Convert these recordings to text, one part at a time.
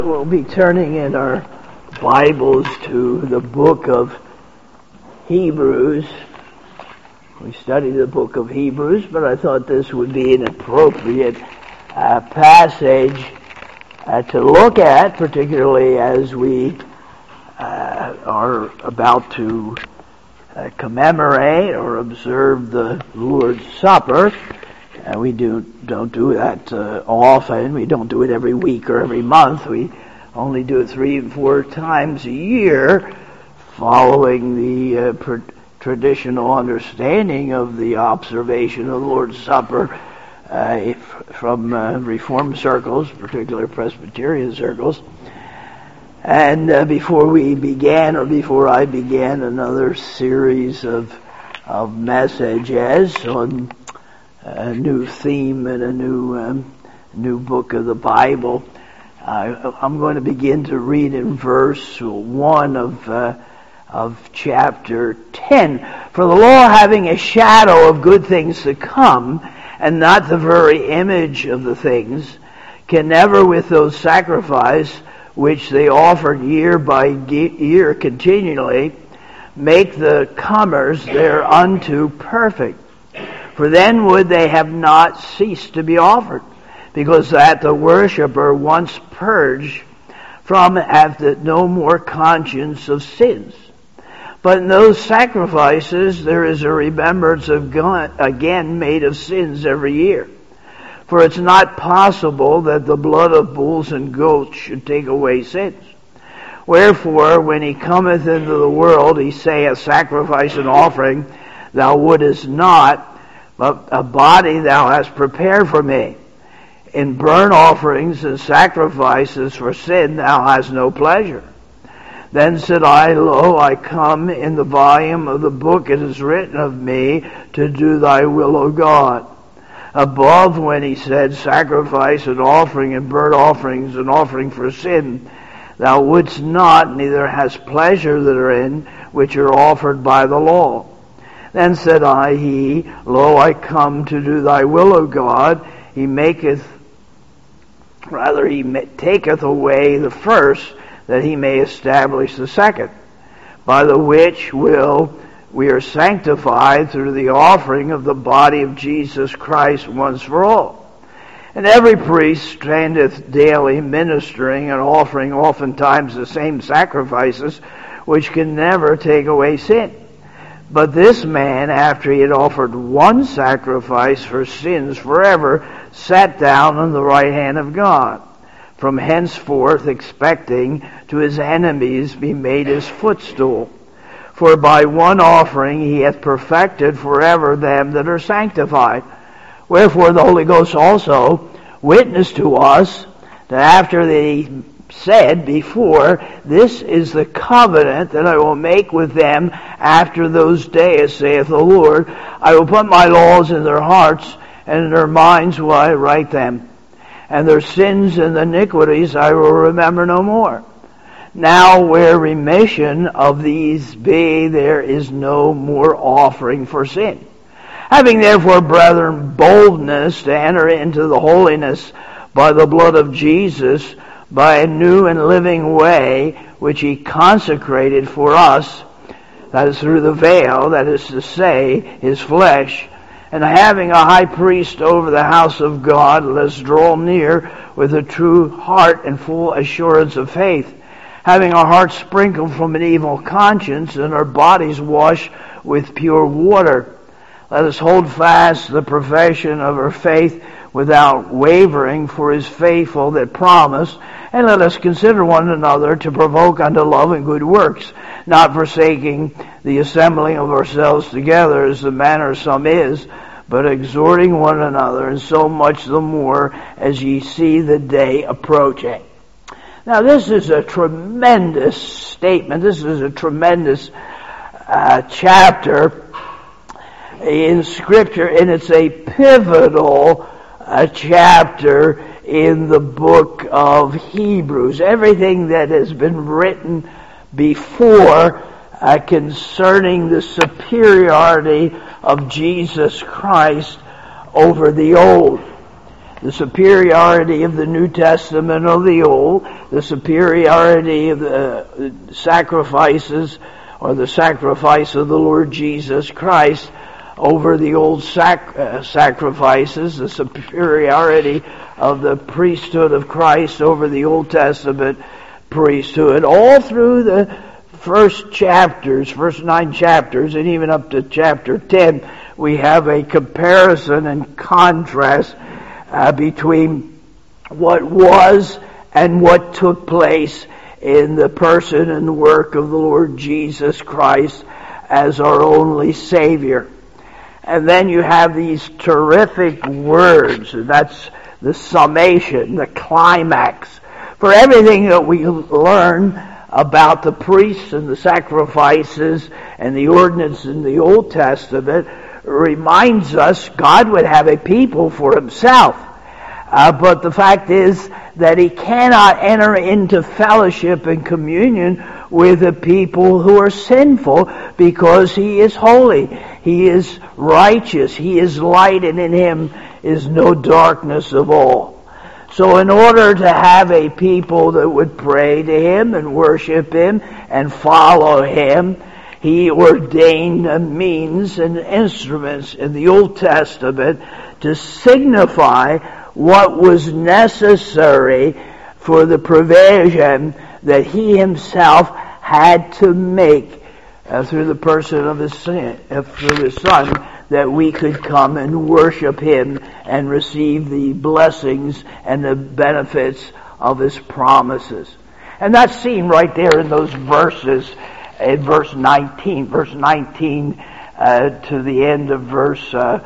We'll be turning in our Bibles to the book of Hebrews. We studied the book of Hebrews, but I thought this would be an appropriate passage to look at, particularly as we are about to commemorate or observe the Lord's Supper. We don't do that often. We don't do it every week or every month. We only do it 3 and 4 times a year, following the traditional understanding of the observation of the Lord's Supper from Reformed circles, particularly Presbyterian circles. And before I began another series of messages on a new theme and a new book of the Bible, I'm going to begin to read in verse 1 of chapter 10. For the law, having a shadow of good things to come, and not the very image of the things, can never with those sacrifices which they offered year by year continually make the comers thereunto perfect. For then would they have not ceased to be offered, because that the worshipper once purged from hath no more conscience of sins. But in those sacrifices there is a remembrance of God again made of sins every year. For it's not possible that the blood of bulls and goats should take away sins. Wherefore, when he cometh into the world, he saith, sacrifice and offering thou wouldest not, but a body thou hast prepared for me. In burnt offerings and sacrifices for sin thou hast no pleasure. Then said I, Lo, I come. In the volume of the book it is written of me to do thy will, O God. Above, when he said, sacrifice and offering and burnt offerings and offering for sin, thou wouldst not, neither hast pleasure therein, which are offered by the law. Then said I, Lo, I come to do thy will, O God. He taketh away the first, that he may establish the second, by the which will we are sanctified through the offering of the body of Jesus Christ once for all. And every priest standeth daily ministering and offering oftentimes the same sacrifices, which can never take away sin. But this man, after he had offered one sacrifice for sins forever, sat down on the right hand of God, from henceforth expecting to his enemies be made his footstool. For by one offering he hath perfected forever them that are sanctified. Wherefore the Holy Ghost also witnessed to us, that after they said before, this is the covenant that I will make with them after those days, saith the Lord. I will put my laws in their hearts, and in their minds will I write them. And their sins and iniquities I will remember no more. Now where remission of these be, there is no more offering for sin. Having therefore, brethren, boldness to enter into the holiness by the blood of Jesus, by a new and living way, which he consecrated for us, that is through the veil, that is to say, his flesh, and having a high priest over the house of God, let us draw near with a true heart and full assurance of faith, having our hearts sprinkled from an evil conscience and our bodies washed with pure water. Let us hold fast the profession of our faith without wavering, for he is faithful that promised. And let us consider one another to provoke unto love and good works, not forsaking the assembling of ourselves together, as the manner of some is, but exhorting one another, and so much the more as ye see the day approaching. Now this is a tremendous statement. This is a tremendous chapter in Scripture, and it's a pivotal chapter in the book of Hebrews. Everything that has been written before concerning the superiority of Jesus Christ over the old. the superiority of the New Testament over the Old, the superiority of the sacrifices, or the sacrifice of the Lord Jesus Christ over the old sacrifices, the superiority of the priesthood of Christ over the Old Testament priesthood. All through the first 9 chapters, and even up to chapter 10, we have a comparison and contrast between what was and what took place in the person and work of the Lord Jesus Christ as our only Savior. And then you have these terrific words, and that's the summation, the climax. For everything that we learn about the priests and the sacrifices and the ordinance in the Old Testament reminds us God would have a people for Himself. But the fact is that He cannot enter into fellowship and communion with the people who are sinful, because He is holy, He is righteous, He is light, and in Him is no darkness of all. So in order to have a people that would pray to Him and worship Him and follow Him, He ordained means and instruments in the Old Testament to signify what was necessary for the provision that He Himself had to make through the person of His Son, that we could come and worship Him and receive the blessings and the benefits of His promises. And that's seen right there in those verses, in verse 19. Verse 19 to the end of verse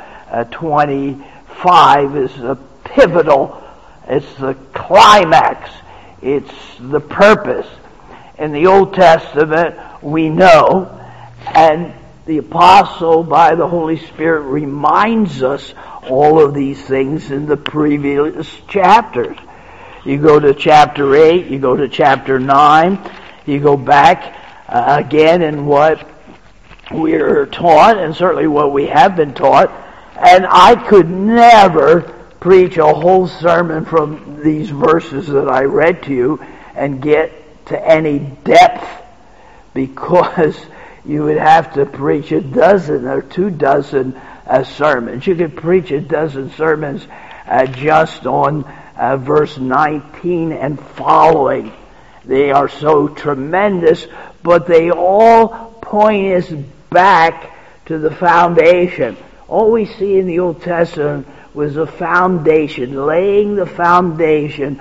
25 is a pivotal, it's the climax, it's the purpose. In the Old Testament, we know, and the apostle by the Holy Spirit reminds us all of these things in the previous chapters. You go to chapter 8, you go to chapter 9, you go back again in what we're taught, and certainly what we have been taught, and I could never preach a whole sermon from these verses that I read to you and get to any depth, because you would have to preach a dozen or 24 sermons. You could preach a dozen sermons just on verse 19 and following. They are so tremendous, but they all point us back to the foundation. All we see in the Old Testament was a foundation, laying the foundation,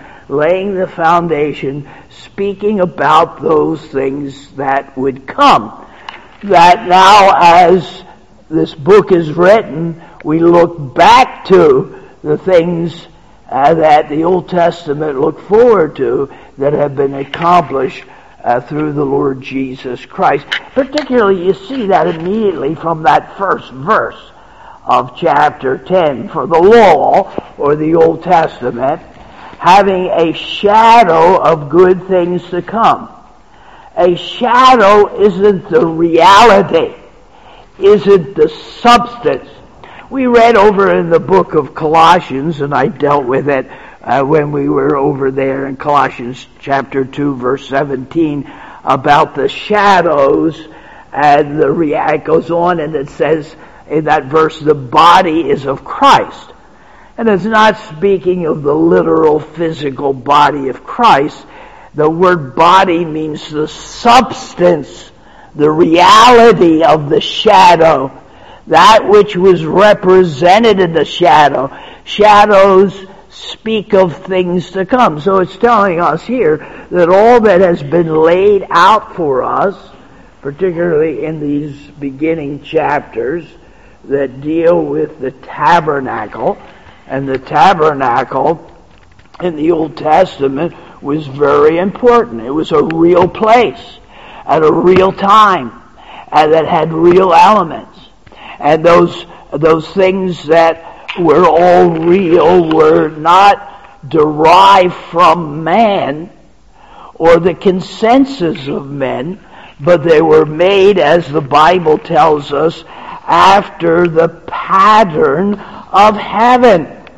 speaking about those things that would come. That now, as this book is written, we look back to the things that the Old Testament looked forward to that have been accomplished through the Lord Jesus Christ. Particularly, you see that immediately from that first verse of chapter 10. For the law, or the Old Testament, having a shadow of good things to come. A shadow isn't the reality, isn't the substance. We read over in the book of Colossians, and I dealt with it when we were over there in Colossians chapter 2, verse 17, about the shadows, and it goes on and it says in that verse, the body is of Christ. And it's not speaking of the literal physical body of Christ. The word body means the substance, the reality of the shadow, that which was represented in the shadow. Shadows speak of things to come. So it's telling us here that all that has been laid out for us, particularly in these beginning chapters that deal with the tabernacle, and the tabernacle in the Old Testament was very important. It was a real place at a real time, and that had real elements. And those things that were all real were not derived from man or the consensus of men, but they were made, as the Bible tells us, after the pattern of heaven.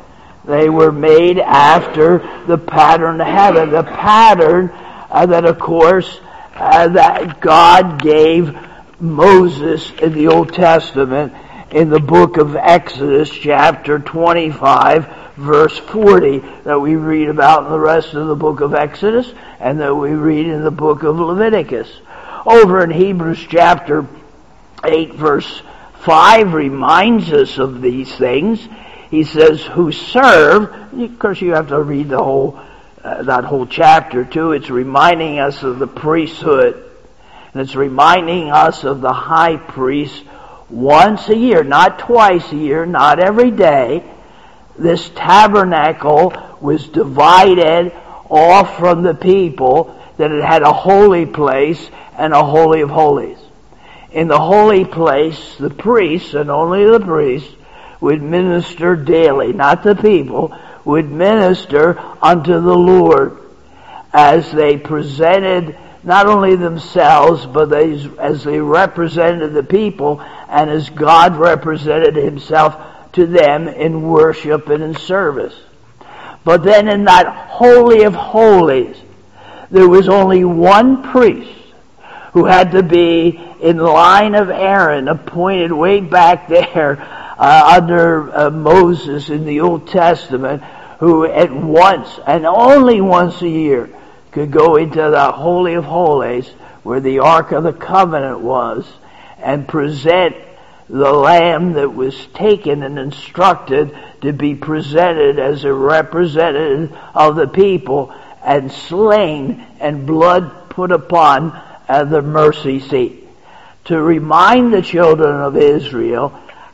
They were made after the pattern of heaven, the pattern that, of course, that God gave Moses in the Old Testament in the book of Exodus, chapter 25, verse 40, that we read about in the rest of the book of Exodus and that we read in the book of Leviticus. Over in Hebrews chapter 8, verse 5 reminds us of these things. He says, who serve, of course you have to read the whole that whole chapter too. It's reminding us of the priesthood, and it's reminding us of the high priest once a year, not twice a year, not every day. This tabernacle was divided off from the people, that it had a holy place and a holy of holies. In the holy place, the priests, and only the priests, would minister daily, not the people, would minister unto the Lord as they presented not only themselves, but as they represented the people, and as God represented himself to them in worship and in service. But then in that Holy of Holies, there was only one priest who had to be in line of Aaron, appointed way back there under Moses in the Old Testament, who at once and only once a year could go into the Holy of Holies where the Ark of the Covenant was and present the lamb that was taken and instructed to be presented as a representative of the people and slain and blood put upon the mercy seat, to remind the children of Israel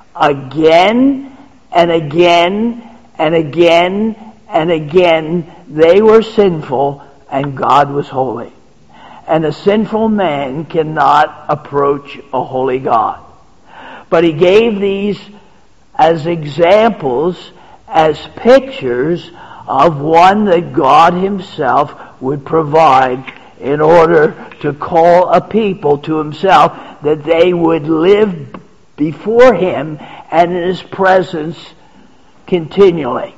again and again and again and again they were sinful and God was holy. And a sinful man cannot approach a holy God. But he gave these as examples, as pictures of one that God himself would provide in order to call a people to himself, that they would live before him and in his presence continually.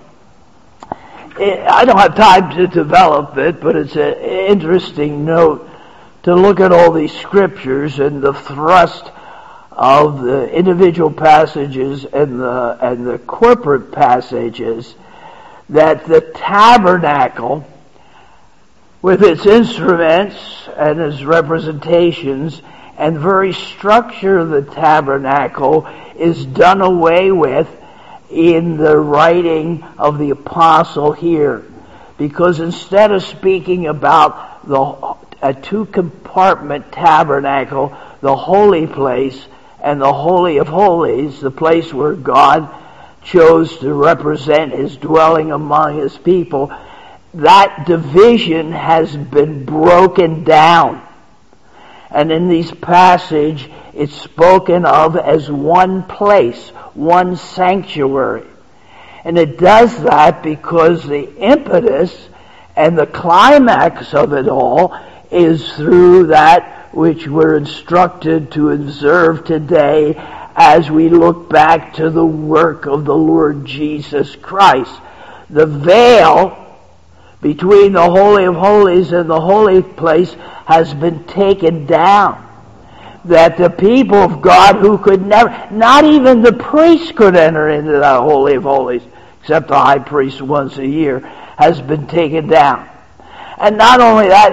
I don't have time to develop it, but it's an interesting note to look at all these scriptures and the thrust of the individual passages and the corporate passages, that the tabernacle, with its instruments and its representations and very structure of the tabernacle, is done away with in the writing of the apostle here. Because instead of speaking about a two-compartment tabernacle, the holy place and the Holy of Holies, the place where God chose to represent his dwelling among his people, that division has been broken down. And in this passage, it's spoken of as one place, one sanctuary. And it does that because the impetus and the climax of it all is through that which we're instructed to observe today as we look back to the work of the Lord Jesus Christ. The veil between the Holy of Holies and the holy place has been taken down. That the people of God who could never, not even the priest could enter into the Holy of Holies, except the high priest once a year, has been taken down. And not only that,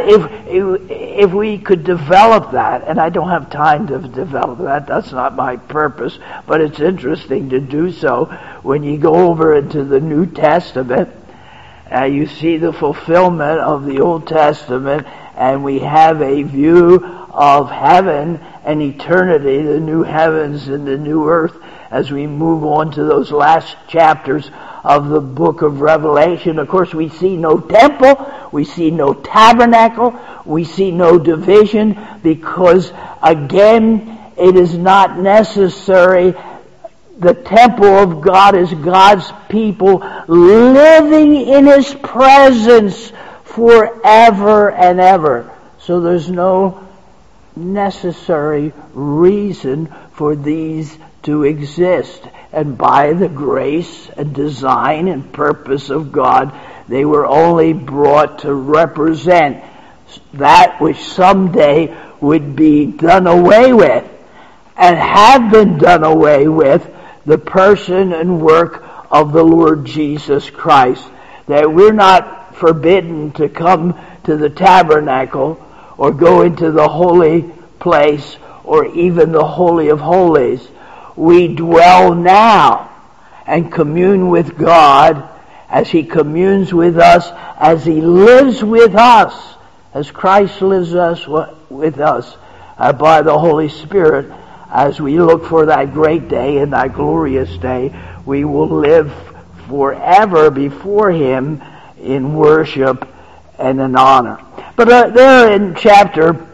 if we could develop that, and I don't have time to develop that, that's not my purpose, but it's interesting to do so. When you go over into the New Testament, you see the fulfillment of the Old Testament, and we have a view of heaven and eternity, the new heavens and the new earth, as we move on to those last chapters of the book of Revelation. Of course, we see no temple, we see no tabernacle, we see no division, because again, it is not necessary. The temple of God is God's people living in his presence forever and ever. So there's no necessary reason for these to exist. and by the grace and design and purpose of God, they were only brought to represent that which someday would be done away with, and have been done away with, the person and work of the Lord Jesus Christ. That we're not forbidden to come to the tabernacle or go into the holy place or even the Holy of Holies. We dwell now and commune with God as He communes with us, as He lives with us, as Christ lives with us by the Holy Spirit. As we look for that great day and that glorious day, we will live forever before Him in worship and in honor. But there in chapter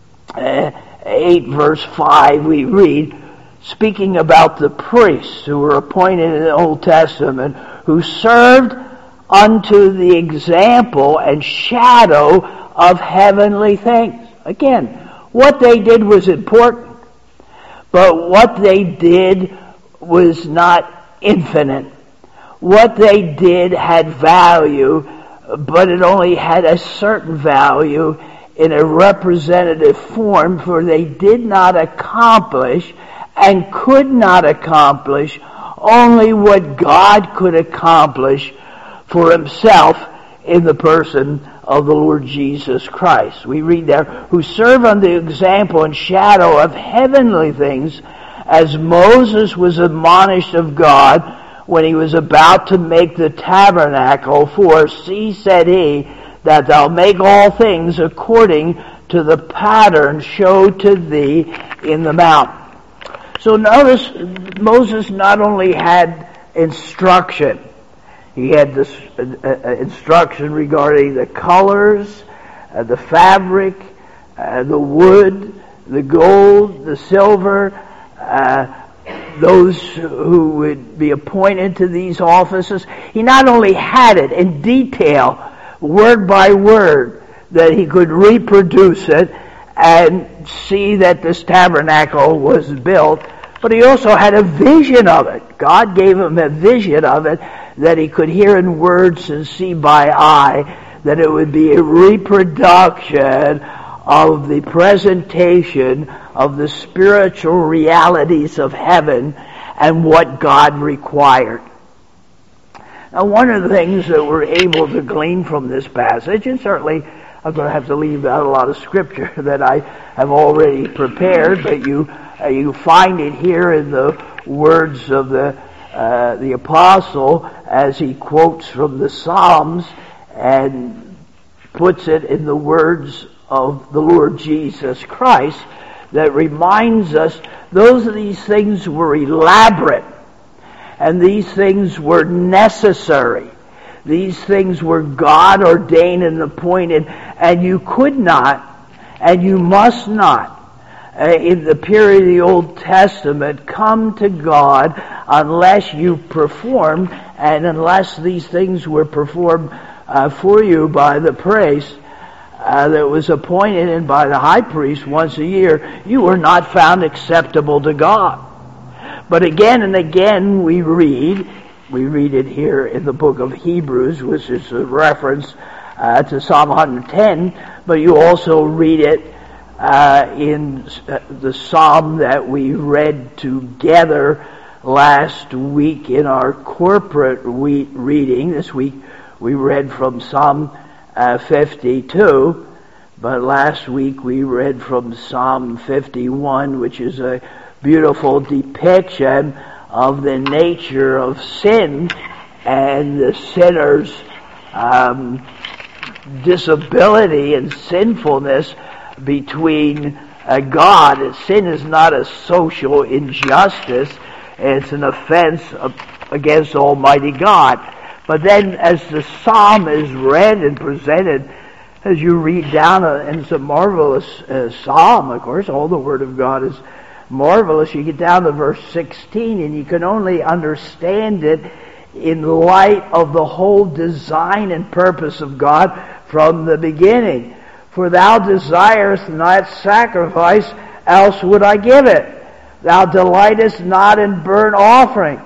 8, verse 5, we read, speaking about the priests who were appointed in the Old Testament, who served unto the example and shadow of heavenly things. Again, what they did was important, but what they did was not infinite. What they did had value, but it only had a certain value in a representative form, for they did not accomplish and could not accomplish only what God could accomplish for Himself in the person of the Lord Jesus Christ. We read there, who serve on the example and shadow of heavenly things, as Moses was admonished of God when he was about to make the tabernacle. For see, said he, that thou make all things according to the pattern showed to thee in the mount. So notice, Moses not only had instruction, he had this instruction regarding the colors, the fabric, the wood, the gold, the silver, those who would be appointed to these offices. He not only had it in detail, word by word, that he could reproduce it and see that this tabernacle was built, but he also had a vision of it. God gave him a vision of it that he could hear in words and see by eye, that it would be a reproduction of the presentation of the spiritual realities of heaven and what God required. Now, one of the things that we're able to glean from this passage, and certainly I'm going to have to leave out a lot of scripture that I have already prepared, but you find it here in the words of the apostle as he quotes from the Psalms and puts it in the words of the Lord Jesus Christ, that reminds us these things were elaborate, and these things were necessary. These things were God ordained and appointed, and you could not, and you must not, in the period of the Old Testament, come to God unless you performed, and unless these things were performed for you by the priest that was appointed and by the high priest once a year, you were not found acceptable to God. But again and again we read it here in the book of Hebrews, which is a reference to Psalm 110, but you also read it in the psalm that we read together last week in our corporate reading. This week we read from Psalm 52, but last week we read from Psalm 51, which is a beautiful depiction of the nature of sin and the sinner's disability and sinfulness between God. Sin is not a social injustice, it's an offense against Almighty God. But then as the psalm is read and presented, as you read down, and it's a marvelous psalm, of course, all the Word of God is marvelous. You get down to verse 16, and you can only understand it in light of the whole design and purpose of God from the beginning. For thou desirest not sacrifice, else would I give it. Thou delightest not in burnt offering.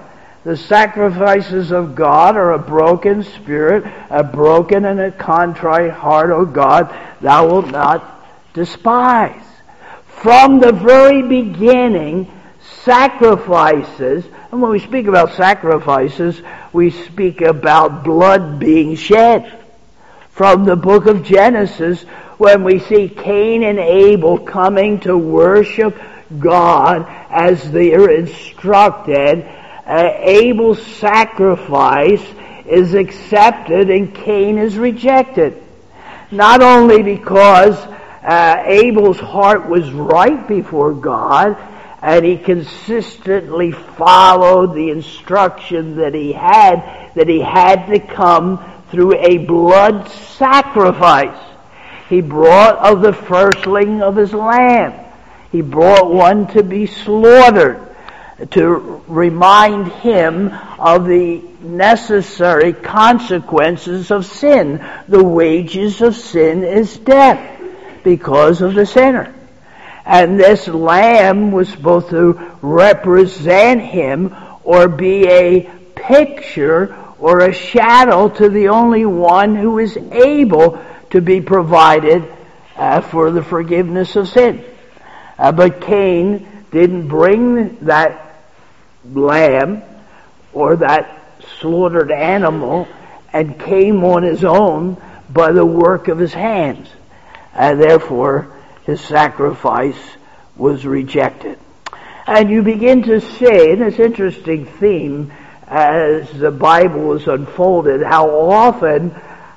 The sacrifices of God are a broken spirit, a broken and a contrite heart, O God, thou wilt not despise. From the very beginning, sacrifices, and when we speak about sacrifices, we speak about blood being shed. From the book of Genesis, when we see Cain and Abel coming to worship God as they are instructed, Abel's sacrifice is accepted and Cain is rejected. Not only because Abel's heart was right before God and he consistently followed the instruction that he had to come through a blood sacrifice. He brought of the firstling of his lamb. He brought one to be slaughtered, to remind him of the necessary consequences of sin. The wages of sin is death because of the sinner. And this lamb was supposed to represent him or be a picture or a shadow to the only one who is able to be provided for the forgiveness of sin. But Cain didn't bring that lamb or that slaughtered animal and came on his own by the work of his hands. And therefore, his sacrifice was rejected. And you begin to see, and this interesting theme as the Bible is unfolded, how often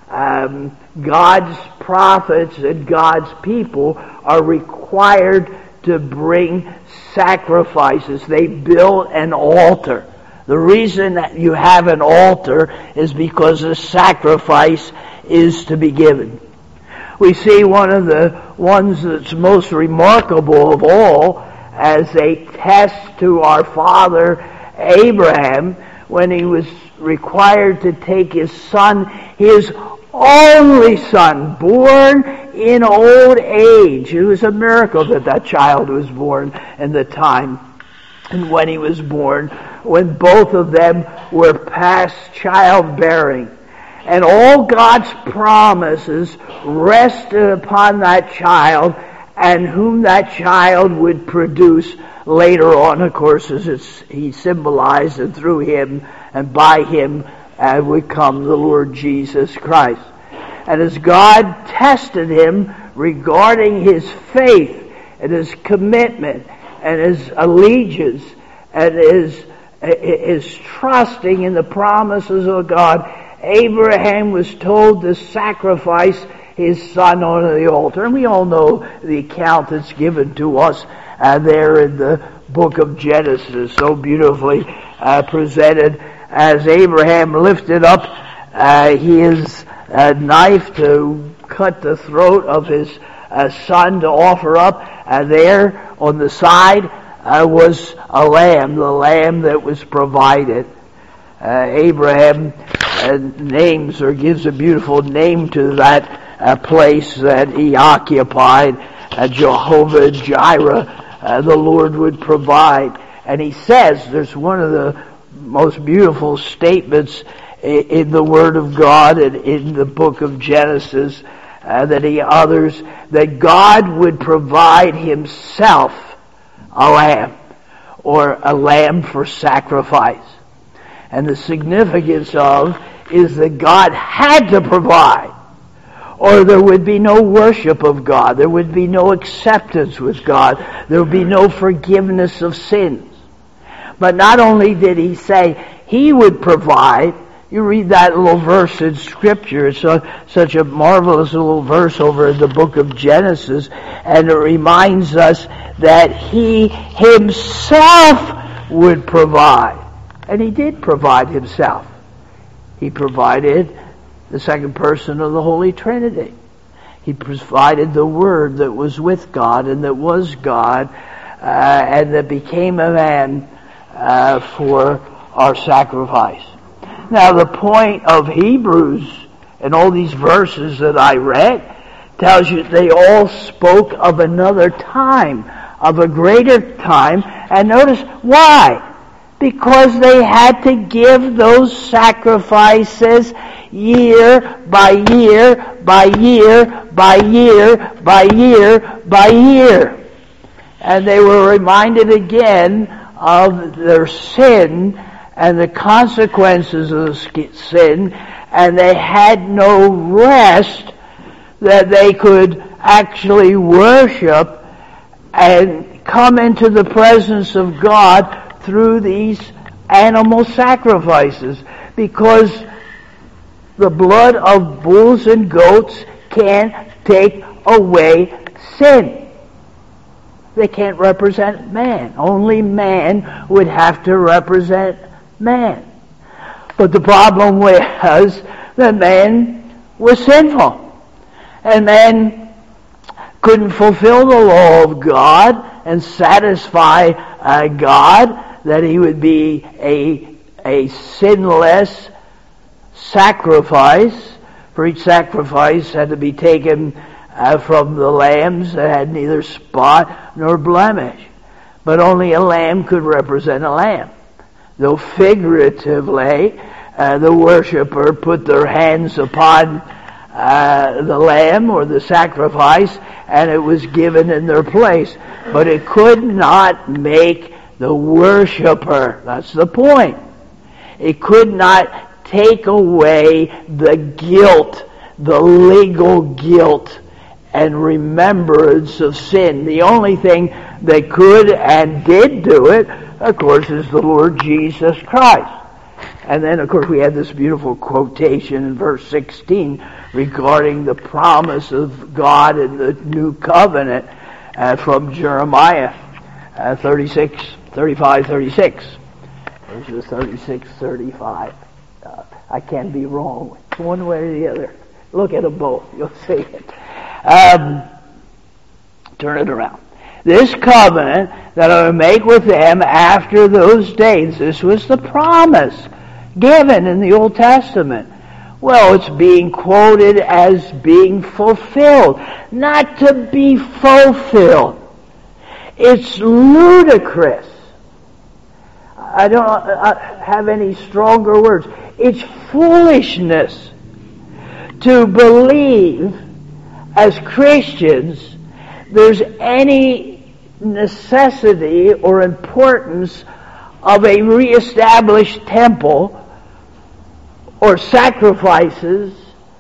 God's prophets and God's people are required to bring sacrifices. They built an altar. The reason that you have an altar is because a sacrifice is to be given. We see one of the ones that's most remarkable of all as a test to our father Abraham when he was required to take his son, his only son, born in old age. It was a miracle that that child was born in the time. And when he was born, when both of them were past childbearing. And all God's promises rested upon that child and whom that child would produce later on, of course, as he symbolized, and through him and by him would come the Lord Jesus Christ. And as God tested him regarding his faith and his commitment and his allegiance and his trusting in the promises of God, Abraham was told to sacrifice his son on the altar. And we all know the account that's given to us there in the book of Genesis, so beautifully presented, as Abraham lifted up his knife to cut the throat of his son to offer up. There on the side was a lamb, the lamb that was provided. Abraham names or gives a beautiful name to that place that he occupied, Jehovah Jireh, the Lord would provide. And he says, there's one of the most beautiful statements in the Word of God and in the book of Genesis that he utters, that God would provide himself a lamb, or a lamb for sacrifice. And the significance of is that God had to provide, or there would be no worship of God, there would be no acceptance with God, there would be no forgiveness of sins. But not only did he say he would provide, you read that little verse in Scripture, it's such a marvelous little verse over in the book of Genesis, and it reminds us that he himself would provide. And he did provide himself. He provided the second person of the Holy Trinity. He provided the Word that was with God and that was God and that became a man for our sacrifice. Now the point of Hebrews and all these verses that I read tells you they all spoke of another time, of a greater time. And notice why. Because they had to give those sacrifices year by year by year by year by year by year. And they were reminded again of their sin and the consequences of the sin, and they had no rest that they could actually worship and come into the presence of God through these animal sacrifices, because the blood of bulls and goats can't take away sin. They can't represent man. Only man would have to represent man. But the problem was that man was sinful. And man couldn't fulfill the law of God and satisfy God that he would be a sinless sacrifice. For each sacrifice had to be taken from the lambs that had neither spot nor blemish. But only a lamb could represent a lamb. Though figuratively, the worshiper put their hands upon the lamb or the sacrifice, and it was given in their place. But it could not make the worshiper. That's the point. It could not take away the guilt, the legal guilt and remembrance of sin. The only thing that could and did do it, of course, is the Lord Jesus Christ. And then, of course, we have this beautiful quotation in verse 16 regarding the promise of God in the new covenant from Jeremiah 35:36. Verses 36, 35. I can't be wrong. It's one way or the other. Look at them both. You'll see it. Turn it around. This covenant that I will make with them after those days. This was the promise given in the Old Testament. Well, it's being quoted as being fulfilled. Not to be fulfilled. It's ludicrous. I don't have any stronger words. It's foolishness to believe as Christians there's any necessity or importance of a reestablished temple or sacrifices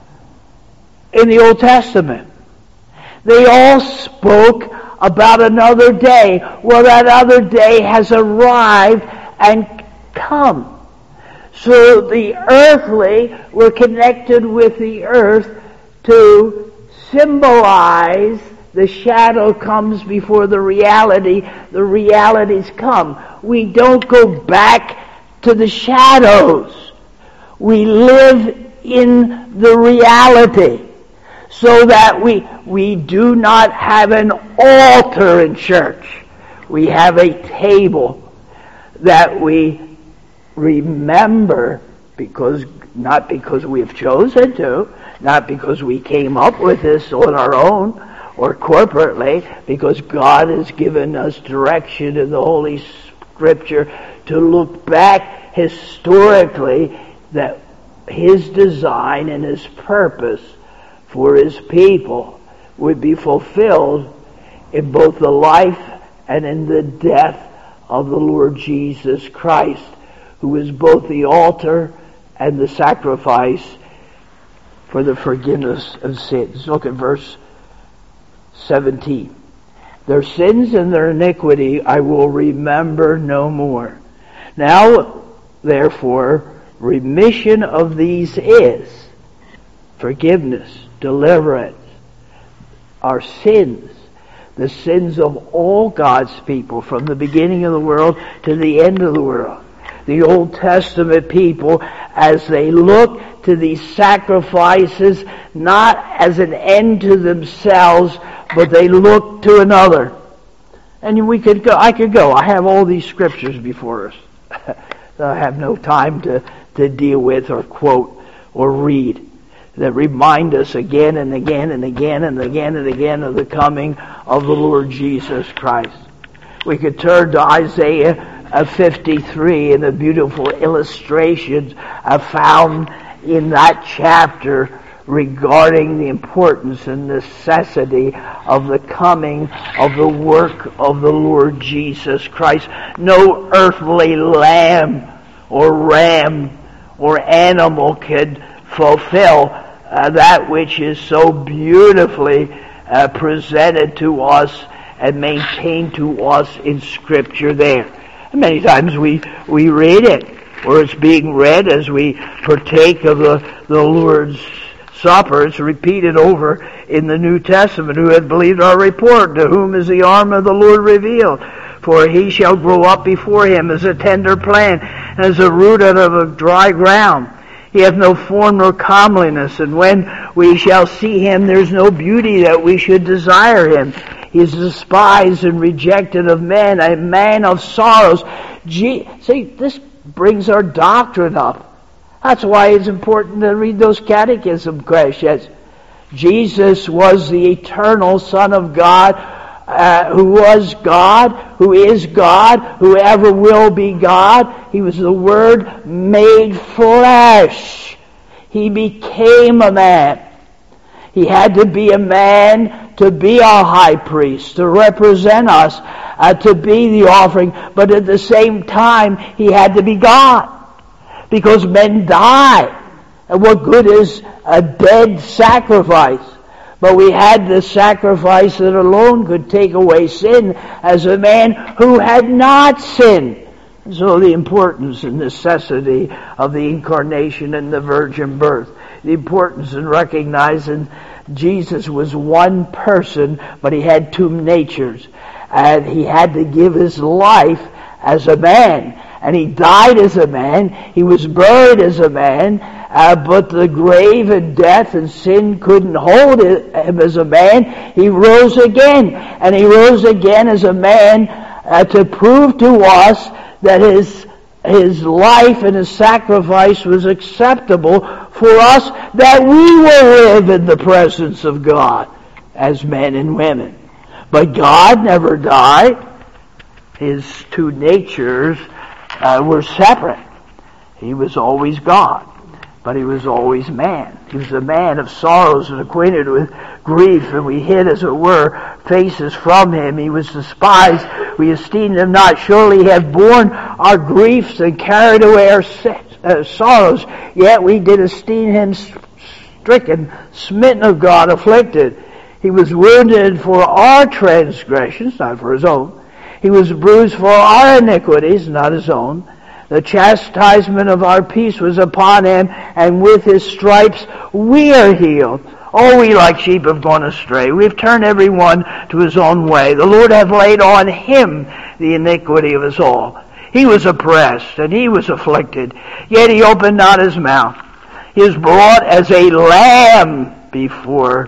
in the Old Testament. They all spoke about another day. Well, that other day has arrived and come. So the earthly were connected with the earth to symbolize the shadow comes before the reality. The realities come. We don't go back to the shadows. We live in the reality, so that we do not have an altar in church. We have a table that we remember, not because we have chosen to, not because we came up with this on our own or corporately, because God has given us direction in the Holy Scripture to look back historically that His design and His purpose for His people would be fulfilled in both the life and in the death of the Lord Jesus Christ, who is both the altar and the sacrifice for the forgiveness of sins. Look at verse 17. Their sins and their iniquity I will remember no more. Now, therefore, remission of these is forgiveness, deliverance, our sins, the sins of all God's people from the beginning of the world to the end of the world. The Old Testament people, as they look to these sacrifices, not as an end to themselves, but they look to another. And I could go. I have all these scriptures before us. I have no time to deal with or quote or read, that remind us again and again and again and again and again of the coming of the Lord Jesus Christ. We could turn to Isaiah 53 and the beautiful illustrations found in that chapter regarding the importance and necessity of the coming of the work of the Lord Jesus Christ. No earthly lamb or ram or animal could fulfill that which is so beautifully presented to us and maintained to us in Scripture there. And many times we read it, or it's being read as we partake of the Lord's Supper. It's repeated over in the New Testament. Who hath believed our report? To whom is the arm of the Lord revealed? For he shall grow up before him as a tender plant, and as a root out of a dry ground. He hath no form nor comeliness, and when we shall see him, there's no beauty that we should desire him. He is despised and rejected of men, a man of sorrows. See, this brings our doctrine up. That's why it's important to read those catechism questions. Jesus was the eternal Son of God, who was God, who is God, who ever will be God. He was the Word made flesh. He became a man. He had to be a man to be our high priest, to represent us, to be the offering. But at the same time, he had to be God. Because men die. And what good is a dead sacrifice? But we had the sacrifice that alone could take away sin as a man who had not sinned. So the importance and necessity of the incarnation and the virgin birth. The importance in recognizing Jesus was one person, but he had two natures. And he had to give his life as a man. And he died as a man. He was buried as a man. But the grave and death and sin couldn't hold him as a man. He rose again. And he rose again as a man to prove to us that his life and his sacrifice was acceptable for us, that we will live in the presence of God as men and women. But God never died. His two natures were separate. He was always God, but he was always man. He was a man of sorrows and acquainted with grief, and we hid, as it were, faces from him. He was despised. We esteemed him not. Surely he hath borne our griefs and carried away our sorrows. Yet we did esteem him stricken, smitten of God, afflicted. He was wounded for our transgressions, not for his own. He was bruised for our iniquities, not his own. The chastisement of our peace was upon him, and with his stripes we are healed. Oh, we like sheep have gone astray. We have turned every one to his own way. The Lord hath laid on him the iniquity of us all. He was oppressed, and he was afflicted, yet he opened not his mouth. He is brought as a lamb before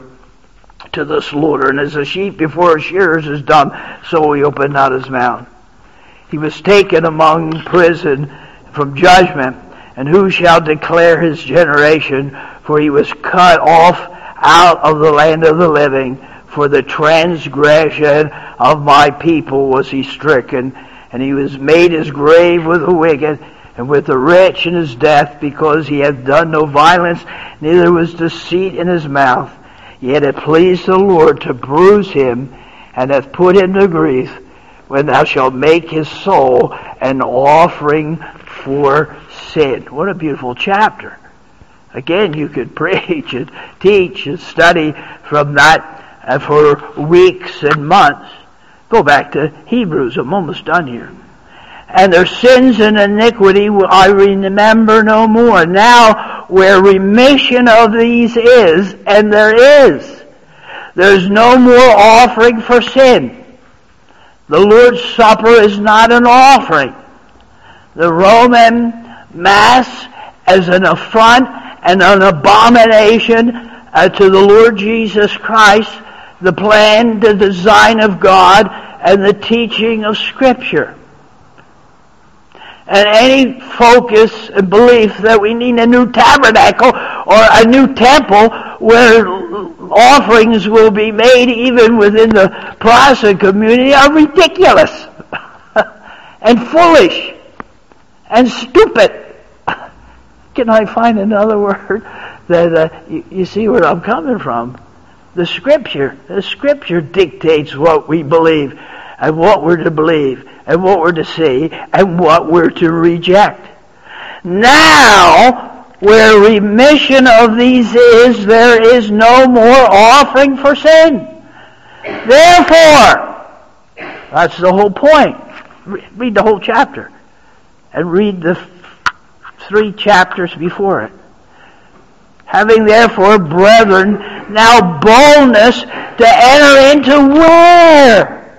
to the slaughter, and as a sheep before his shearers is dumb, so he opened not his mouth. He was taken among prison from judgment, and who shall declare his generation? For he was cut off out of the land of the living. For the transgression of my people was he stricken, and he was made his grave with the wicked, and with the rich in his death, because he hath done no violence, neither was deceit in his mouth. Yet it pleased the Lord to bruise him, and hath put him to grief, when thou shalt make his soul an offering for sin. What a beautiful chapter. Again, you could preach and teach and study from that for weeks and months. Go back to Hebrews. I'm almost done here. And their sins and iniquity I remember no more. Now, where remission of these is, and there's no more offering for sin. The Lord's Supper is not an offering. The Roman Mass as an affront and an abomination to the Lord Jesus Christ, the plan, the design of God, and the teaching of Scripture. And any focus and belief that we need a new tabernacle or a new temple where offerings will be made even within the Protestant community are ridiculous. and foolish and stupid. Can I find another word that you see where I'm coming from? The Scripture dictates what we believe and what we're to believe and what we're to see and what we're to reject. Now, where remission of these is, there is no more offering for sin. Therefore, that's the whole point. Read the whole chapter and read the 3 chapters before it. Having therefore, brethren, now boldness to enter into where?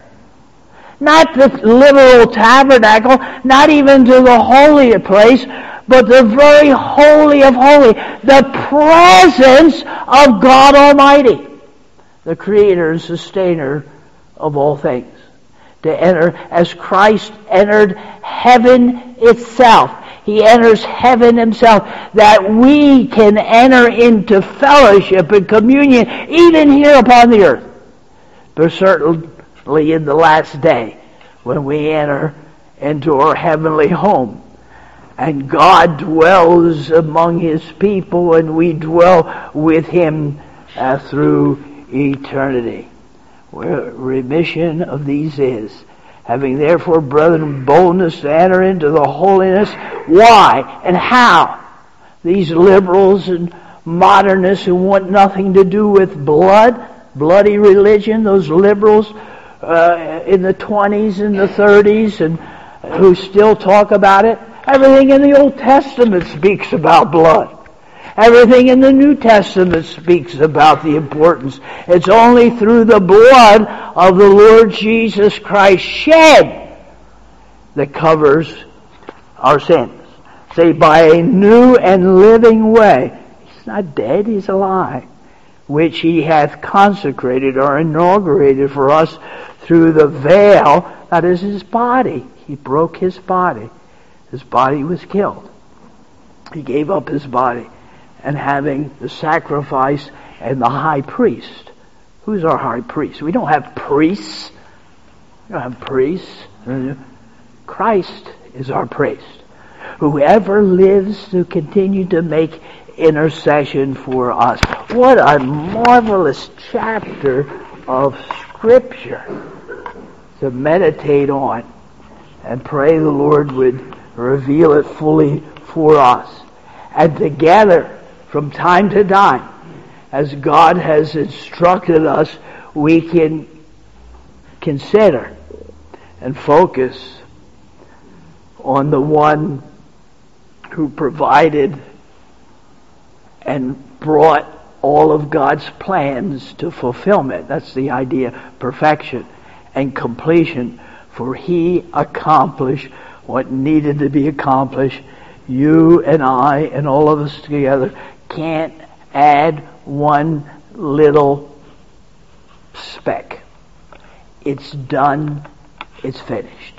Not the literal tabernacle, not even to the holy place, but the very holy of holy, the presence of God Almighty, the creator and sustainer of all things. To enter as Christ entered heaven itself. He enters heaven himself, that we can enter into fellowship and communion even here upon the earth. But certainly in the last day, when we enter into our heavenly home, and God dwells among his people, and we dwell with him through eternity. Where remission of these is, having therefore, brethren, boldness to enter into the holiness. Why and how? These liberals and modernists who want nothing to do with bloody religion, those liberals in the 20s and the 30s, and who still talk about it. Everything in the Old Testament speaks about blood. Everything in the New Testament speaks about the importance. It's only through the blood of the Lord Jesus Christ shed that covers our sins. Say, by a new and living way. He's not dead, he's alive. Which he hath consecrated or inaugurated for us through the veil, that is his body. He broke his body. His body was killed. He gave up his body. And having the sacrifice and the high priest. Who's our high priest? We don't have priests. We don't have priests. Christ is our priest. Whoever lives to continue to make intercession for us. What a marvelous chapter of Scripture to meditate on. And pray the Lord would reveal it fully for us. And together, from time to time, as God has instructed us, we can consider and focus on the one who provided and brought all of God's plans to fulfillment. That's the idea, perfection and completion. For he accomplished what needed to be accomplished. You and I and all of us together can't add one little speck. It's done. It's finished.